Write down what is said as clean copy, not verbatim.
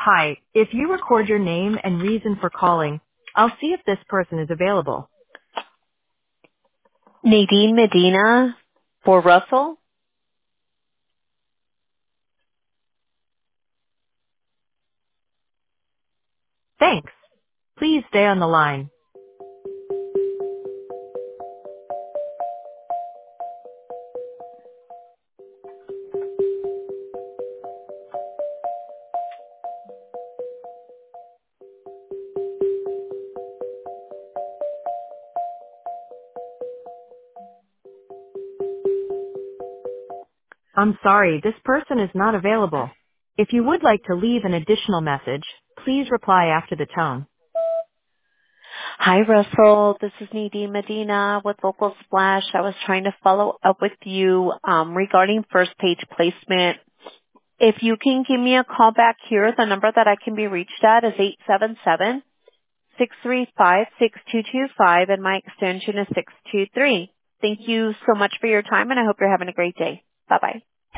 Hi, if you record your name and reason for calling, I'll see if this person is available. Nadine Medina for Russell. Thanks. Please stay on the line. I'm sorry, this person is not available. If you would like to leave an additional message, please reply after the tone. Hi, Russell. This is Nadine Medina with Local Splash. I was trying to follow up with you regarding first page placement. If you can give me a call back here, the number that I can be reached at is 877-635-6225, and my extension is 623. Thank you so much for your time, and I hope you're having a great day. Bye-bye.